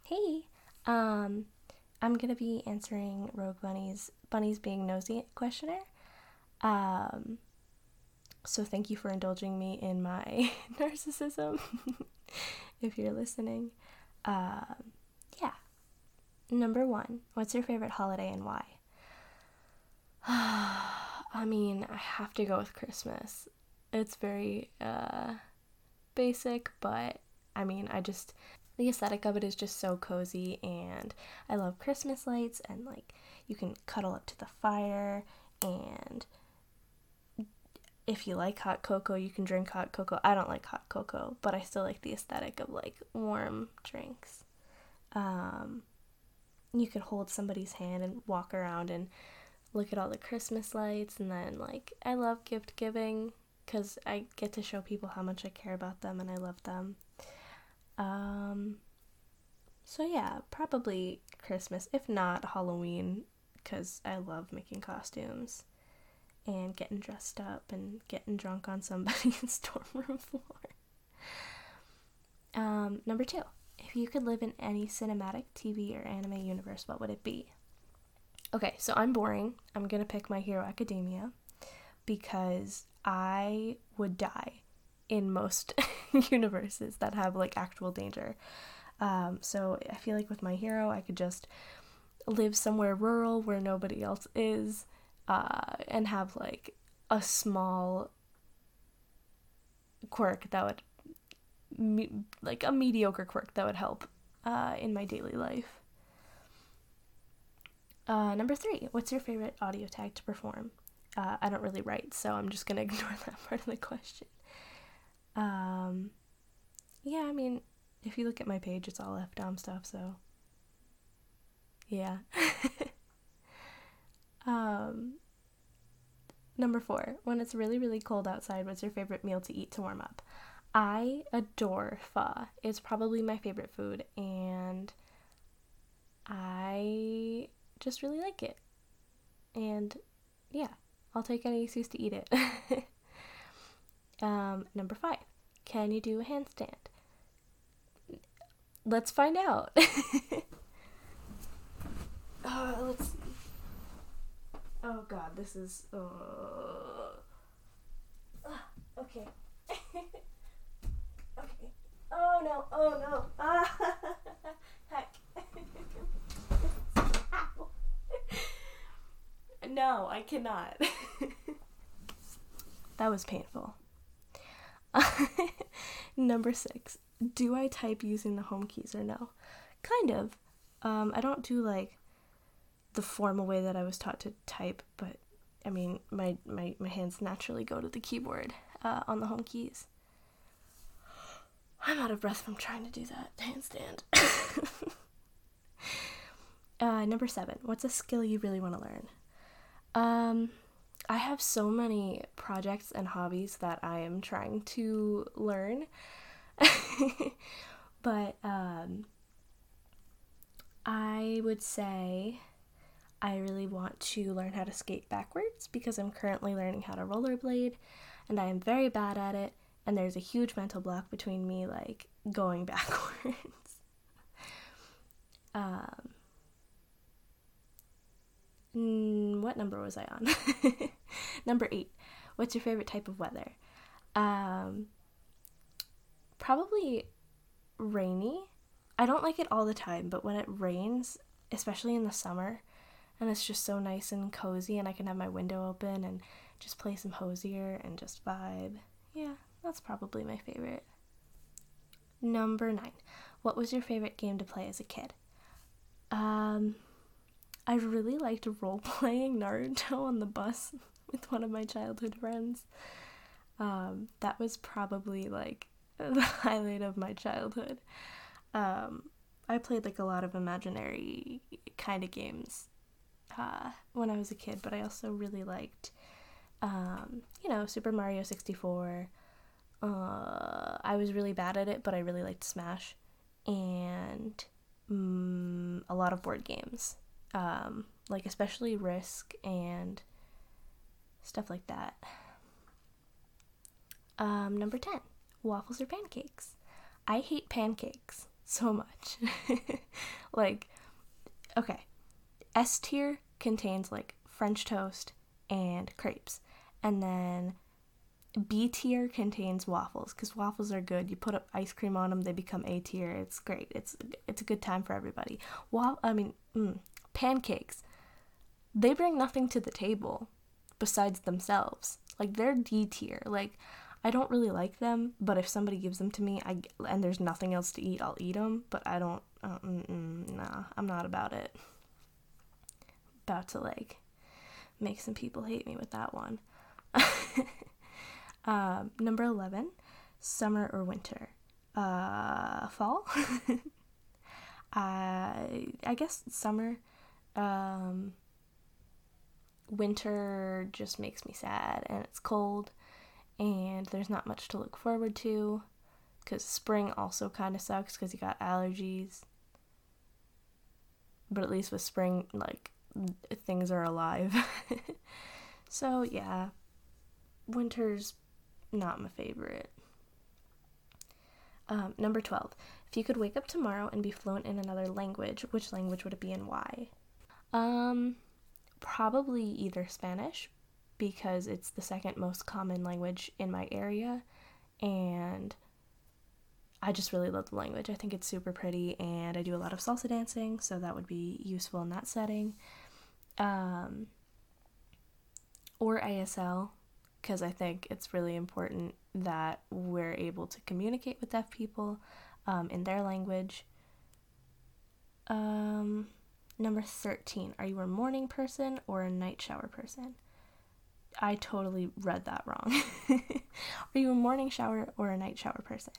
Hey, I'm gonna be answering Rogue Bunny's being nosy questionnaire. Um, so thank you for indulging me in my narcissism, if you're listening. Um, yeah. Number one, what's your favorite holiday and why? I mean, I have to go with Christmas. It's very, basic, but I mean, the aesthetic of it is just so cozy, and I love Christmas lights, and like you can cuddle up to the fire, and if you like hot cocoa, you can drink hot cocoa. I don't like hot cocoa, but I still like the aesthetic of like warm drinks. Um, you could hold somebody's hand and walk around and look at all the Christmas lights, and then like I love gift giving because I get to show people how much I care about them and I love them. Um, so yeah, probably Christmas, if not Halloween, because I love making costumes and getting dressed up and getting drunk on somebody's dorm room floor. Number two, if you could live in any cinematic TV or anime universe, what would it be? Okay, so I'm boring. I'm gonna pick My Hero Academia because I would die in most universes that have like actual danger. So I feel like with My Hero, I could just live somewhere rural where nobody else is, and have like a small quirk that would, like a mediocre quirk that would help in my daily life. Number three, what's your favorite audio tag to perform? I don't really write, so I'm just gonna ignore that part of the question. Um, yeah, I mean, if you look at my page, it's all FDOM stuff, so yeah. um, Number four, when it's really, really cold outside, what's your favorite meal to eat to warm up? I adore pho. It's probably my favorite food, and I just really like it. And yeah, I'll take any excuse to eat it. Number five, can you do a handstand? Let's find out. Let's see. Oh god, this is. Okay. Okay. Oh no, oh no. Heck. No, I cannot. That was painful. Number six, do I type using the home keys or no? Kind of. I don't do like the formal way that I was taught to type, but I mean, my hands naturally go to the keyboard on the home keys. I'm out of breath from trying to do that handstand. Number seven, what's a skill you really want to learn? I have so many projects and hobbies that I am trying to learn. But I would say I really want to learn how to skate backwards because I'm currently learning how to rollerblade and I am very bad at it, and there's a huge mental block between me like going backwards. What number was I on? Number 8. What's your favorite type of weather? Probably rainy. I don't like it all the time, but when it rains, especially in the summer, and it's just so nice and cozy, and I can have my window open and just play some Hosier and just vibe. Yeah, that's probably my favorite. Number 9. What was your favorite game to play as a kid? I really liked role-playing Naruto on the bus with one of my childhood friends. That was probably like the highlight of my childhood. I played like a lot of imaginary kind of games when I was a kid, but I also really liked, Super Mario 64. I was really bad at it, but I really liked Smash, and a lot of board games, like especially Risk and stuff like that. Number 10, waffles or pancakes? I hate pancakes, so much. Like, okay, S tier contains like French toast and crepes, and then B tier contains waffles, because waffles are good. You put up ice cream on them, they become A tier. It's great. It's a good time for everybody. Pancakes. They bring nothing to the table besides themselves. Like, they're D tier. Like, I don't really like them, but if somebody gives them to me, and there's nothing else to eat, I'll eat them. But I don't. Nah, I'm not about it. About to like make some people hate me with that one. Number 11, summer or winter? Fall? I guess summer. Winter just makes me sad, and it's cold, and there's not much to look forward to, because spring also kind of sucks because you got allergies. But at least with spring, like, things are alive. So yeah, winter's not my favorite. Number 12. If you could wake up tomorrow and be fluent in another language, which language would it be and why? Probably either Spanish, because it's the second most common language in my area, and I just really love the language. I think it's super pretty, and I do a lot of salsa dancing, so that would be useful in that setting. Or ASL, because I think it's really important that we're able to communicate with deaf people in their language. Number 13, are you a morning person or a night shower person? I totally read that wrong. Are you a morning shower or a night shower person?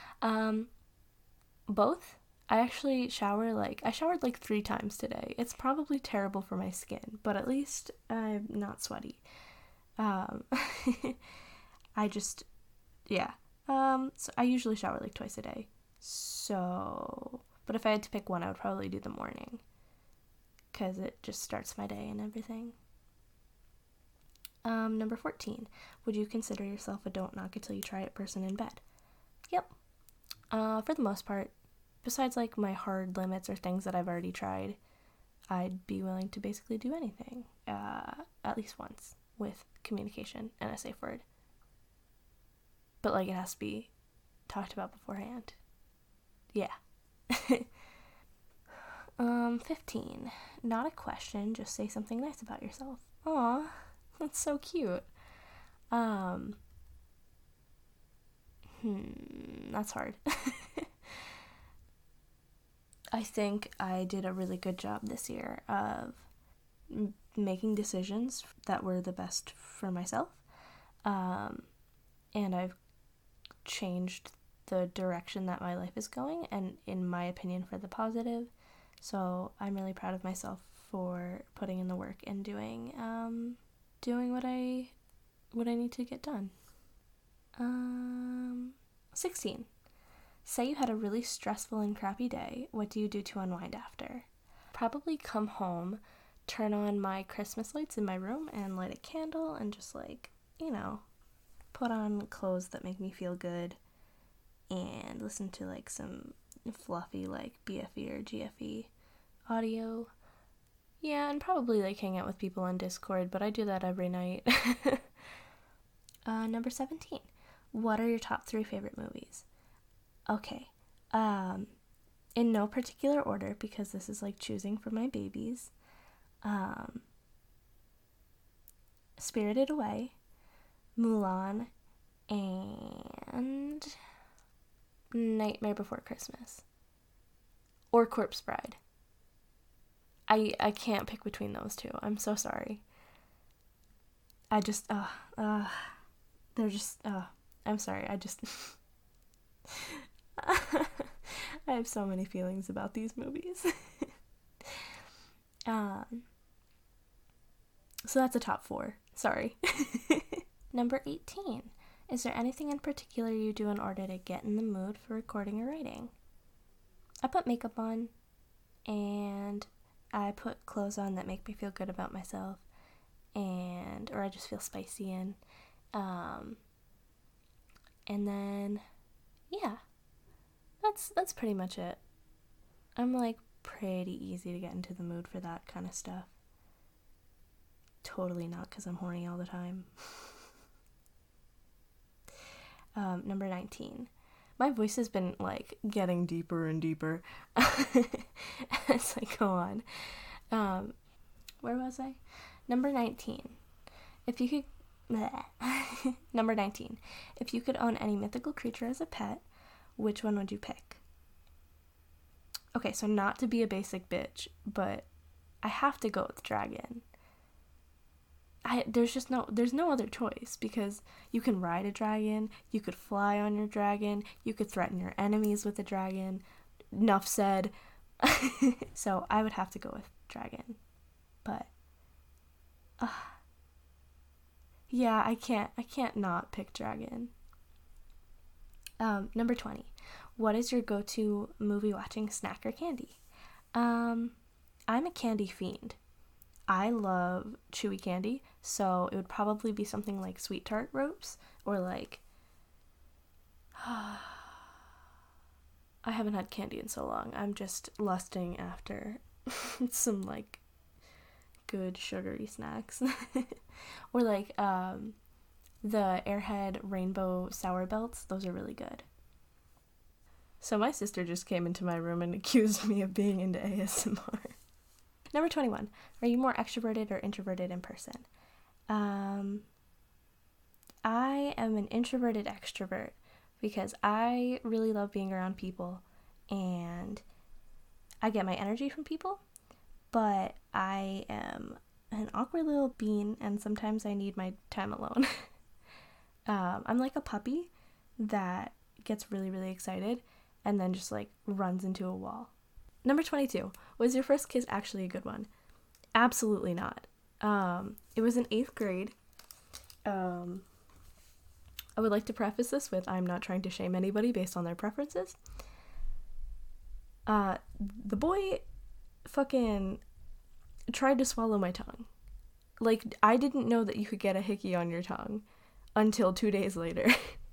Both. I actually showered like 3 times today. It's probably terrible for my skin, but at least I'm not sweaty. So I usually shower like twice a day. So, but if I had to pick one, I would probably do the morning, because it just starts my day and everything. Number 14, would you consider yourself a don't knock until you try it person in bed? Yep. For the most part, besides like my hard limits or things that I've already tried, I'd be willing to basically do anything, at least once, with communication and a safe word. But like, it has to be talked about beforehand. Yeah. 15, not a question, just say something nice about yourself. Aw, that's so cute. That's hard. I think I did a really good job this year of making decisions that were the best for myself. And I've changed the direction that my life is going, and in my opinion, for the positive. So I'm really proud of myself for putting in the work and doing what I need to get done. 16. Say you had a really stressful and crappy day. What do you do to unwind after? Probably come home, turn on my Christmas lights in my room and light a candle and just put on clothes that make me feel good and listen to like some fluffy like BFE or GFE audio. Yeah, and probably like hang out with people on Discord, but I do that every night. Number 17. What are your top 3 favorite movies? Okay. In no particular order, because this is like choosing for my babies. Spirited Away, Mulan, and Nightmare Before Christmas. Or Corpse Bride. I can't pick between those two. I'm so sorry. I'm sorry. I have so many feelings about these movies. So that's a top 4. Sorry. Number 18. Is there anything in particular you do in order to get in the mood for recording or writing? I put makeup on, and I put clothes on that make me feel good about myself, or I just feel spicy in. And then, yeah, that's pretty much it. I'm like pretty easy to get into the mood for that kind of stuff. Totally not because I'm horny all the time. Number 19. My voice has been like getting deeper and deeper as I go on. Where was I? Number 19. If you could Number 19. If you could own any mythical creature as a pet, which one would you pick? Okay, so not to be a basic bitch, but I have to go with dragon. There's no other choice, because you can ride a dragon, you could fly on your dragon, you could threaten your enemies with a dragon. Enough said. So I would have to go with dragon. But yeah, I can't not pick dragon. Number 20. What is your go-to movie watching snack or candy? I'm a candy fiend. I love chewy candy, so it would probably be something like Sweet Tart Ropes, or like I haven't had candy in so long. I'm just lusting after some like good sugary snacks. Or like the Airhead Rainbow Sour Belts. Those are really good. So my sister just came into my room and accused me of being into ASMR. Number 21. Are you more extroverted or introverted in person? I am an introverted extrovert because I really love being around people and I get my energy from people, but I am an awkward little bean and sometimes I need my time alone. I'm like a puppy that gets really, really excited and then just like runs into a wall. Number 22. Was your first kiss actually a good one? Absolutely not. It was in 8th grade. I would like to preface this with I'm not trying to shame anybody based on their preferences. The boy fucking tried to swallow my tongue. Like, I didn't know that you could get a hickey on your tongue until 2 days later.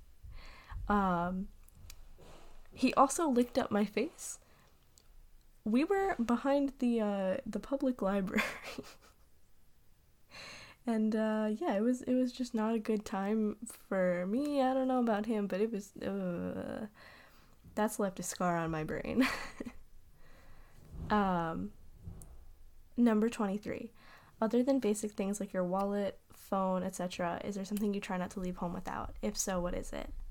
He also licked up my face. We were behind the public library. And yeah, it was just not a good time for me. I don't know about him, but it was that's left a scar on my brain. Number 23. Other than basic things like your wallet, phone, etc., is there something you try not to leave home without? If so, what is it?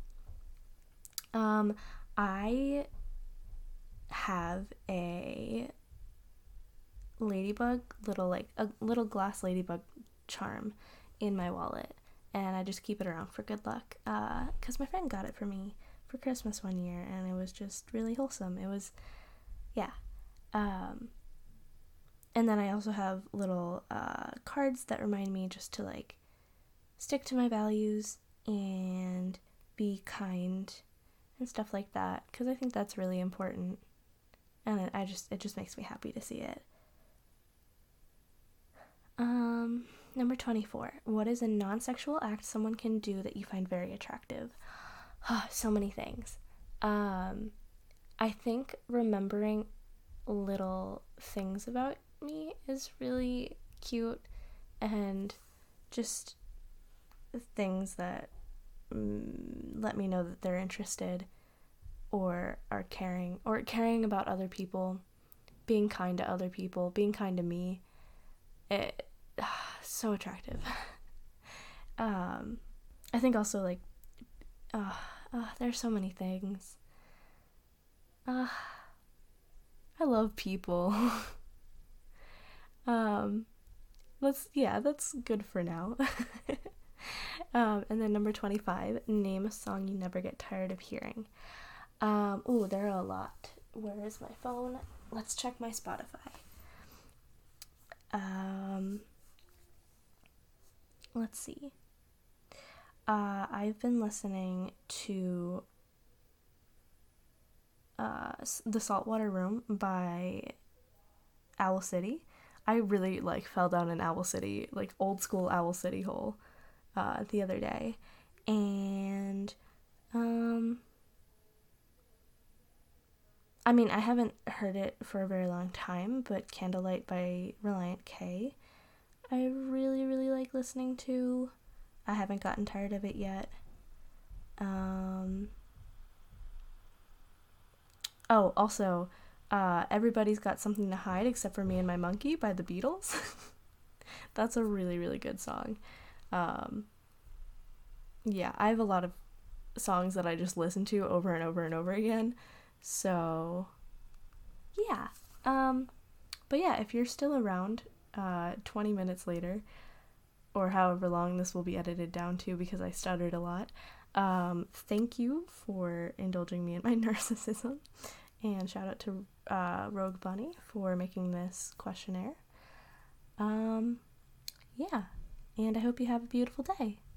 I have a ladybug, a little glass ladybug charm in my wallet, and I just keep it around for good luck, because my friend got it for me for Christmas one year, and it was just really wholesome. It was, yeah. And then I also have little cards that remind me just to like stick to my values and be kind and stuff like that, because I think that's really important, and it just makes me happy to see it. Number 24. What is a non-sexual act someone can do that you find very attractive? So many things. I think remembering little things about me is really cute, and just things that let me know that they're interested or are caring about other people, being kind to other people, being kind to me. So attractive. I think also like there's so many things. I love people. That's good for now. And then number 25, name a song you never get tired of hearing. There are a lot. Where is my phone? Let's check my Spotify. Let's see. I've been listening to The Saltwater Room by Owl City. I really fell down an Owl City, old school Owl City hole the other day, and I mean, I haven't heard it for a very long time, but Candlelight by Relient K, I really, really like listening to. I haven't gotten tired of it yet. Oh, also, Everybody's Got Something to Hide Except for Me and My Monkey by the Beatles. That's a really, really good song. Yeah, I have a lot of songs that I just listen to over and over and over again. So, yeah. But yeah, if you're still around 20 minutes later, or however long this will be edited down to because I stuttered a lot, thank you for indulging me in my narcissism. And shout out to Rogue Bunny for making this questionnaire. Yeah, and I hope you have a beautiful day.